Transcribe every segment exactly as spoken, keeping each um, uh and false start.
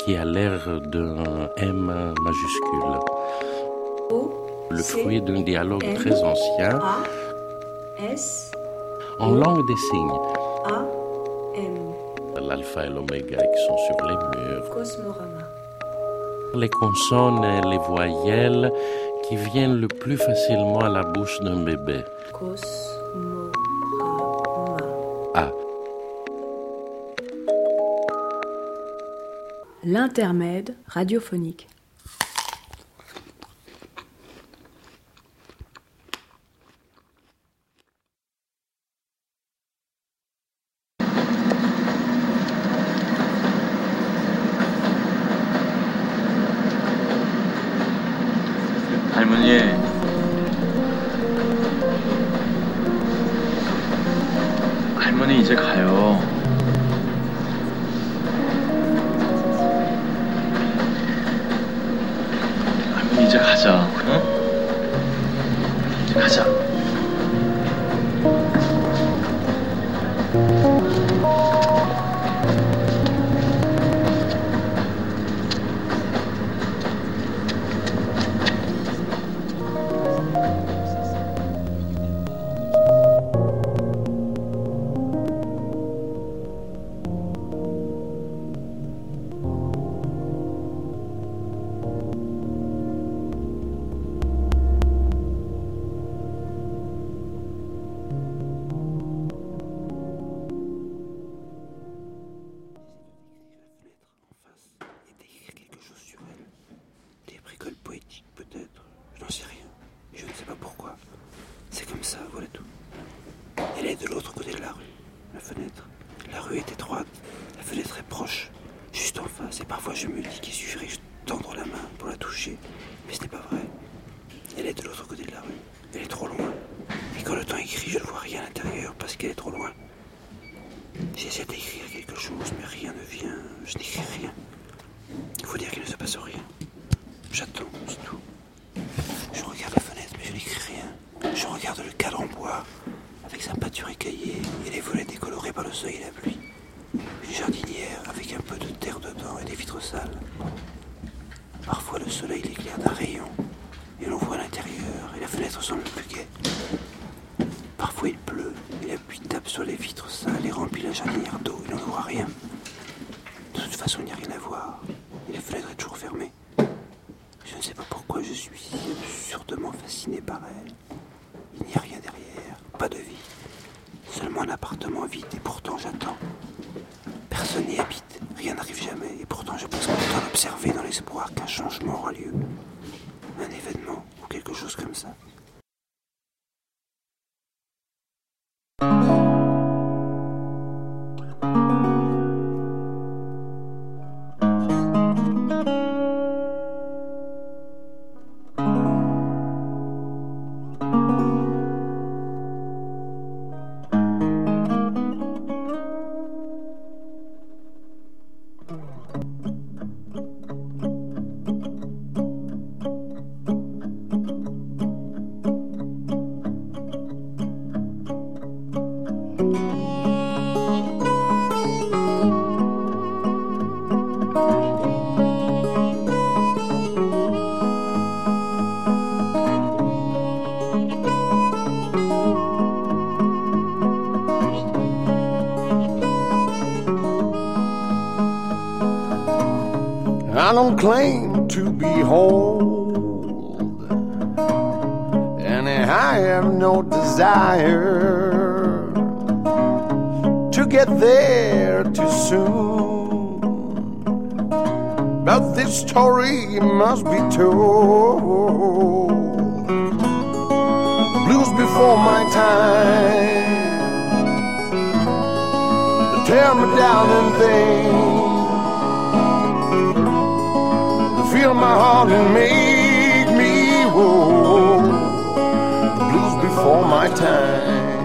qui a l'air d'un M majuscule. O, Le C, fruit d'un dialogue M, très ancien A, S, en langue des signes. A, M. L'alpha et l'oméga qui sont sur les murs. Cosmorama. Les consonnes et les voyelles qui viennent le plus facilement à la bouche d'un bébé. Cosmorama. A. L'intermède radiophonique. 할머니, 할머니 이제 가요. 할머니 이제 가자, 응? 이제 가자. I don't claim to be whole, and I have no desire to get there too soon. But this story must be told. Blues before my time, to tear me down and things, feel my heart and make me whole. Blues before my time.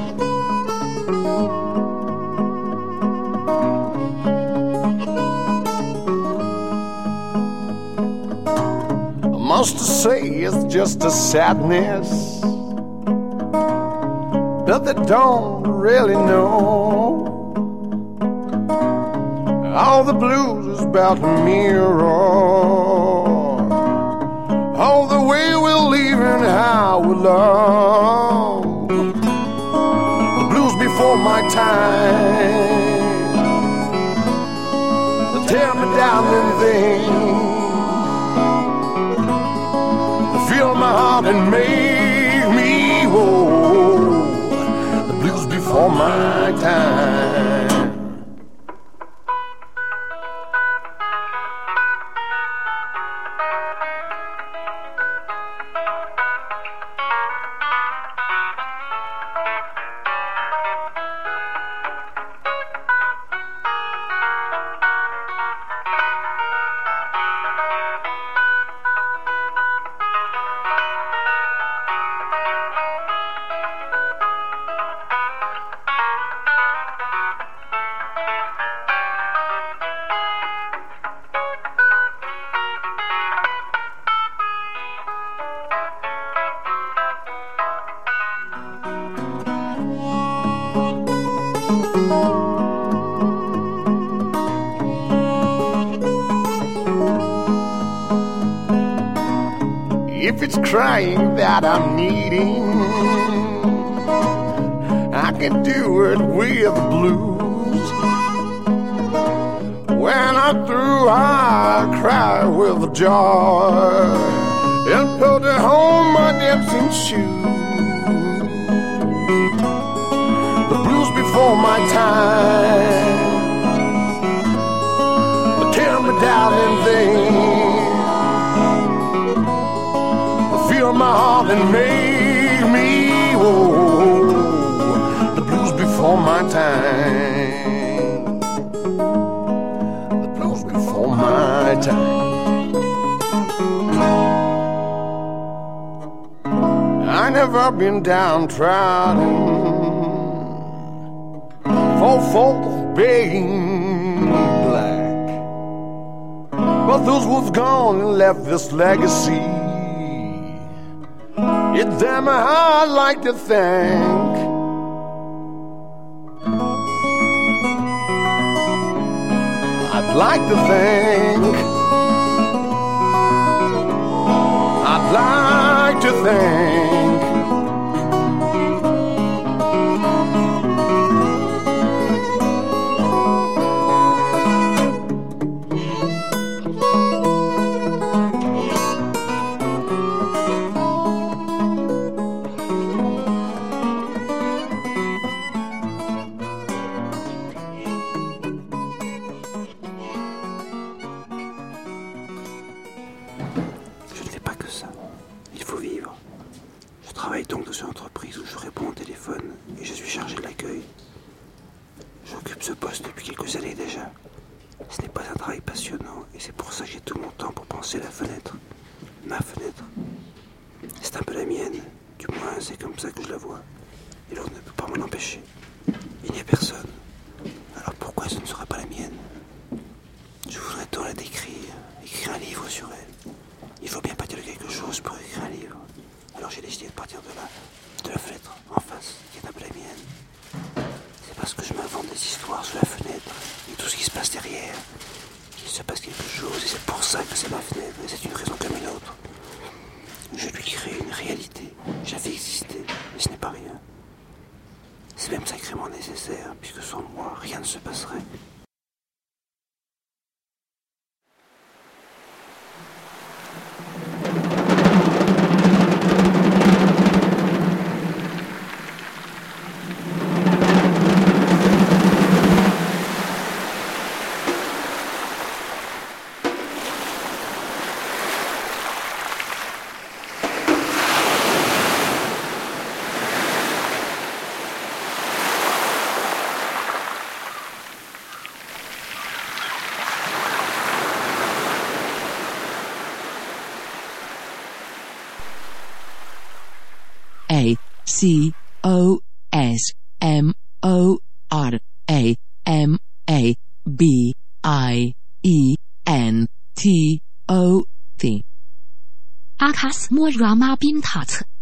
I must say it's just a sadness that they don't really know. all the blues is about to mirror all the way we're leaving, how we love. The blues before my time, they tear me down and things, they fill my heart and make me whole. The blues before my time. If it's crying that I'm needing, I can do it with the blues. When I'm through, I cry with joy and put on my dancing shoes. The blues before my time, they tear me down and things, fill my heart and make me whole. The blues before my time, the blues before my time. I never been downtrodden for folks being black, but those who've gone and left this legacy, it's them I'd like to thank. I'd like to thank. I'd like to thank. Je travaille donc dans une entreprise où je réponds au téléphone et je suis chargé de l'accueil. J'occupe ce poste depuis quelques années déjà. Ce n'est pas un travail passionnant et c'est pour ça que j'ai tout mon temps pour penser à la fenêtre. Ma fenêtre. C'est un peu la mienne, du moins c'est comme ça que je la vois. Et l'on ne peut pas m'en empêcher. Il n'y a personne. Alors pourquoi ce ne sera pas la mienne? Je voudrais tant la décrire, écrire un livre sur elle. Il faut bien partir de quelque chose pour écrire un livre. Alors j'ai décidé de partir de là, de la fenêtre, en face, qui est un peu la mienne. C'est parce que je m'invente des histoires sur la fenêtre et tout ce qui se passe derrière, qu'il se passe quelque chose, et c'est pour ça que c'est ma fenêtre, et c'est une raison comme une autre. Je lui crée une réalité, je la fais exister, mais ce n'est pas rien. C'est même sacrément nécessaire, puisque sans moi, rien ne se passerait. A C O S M O R A M A B I E N T O T 阿卡斯莫拉玛宾塔特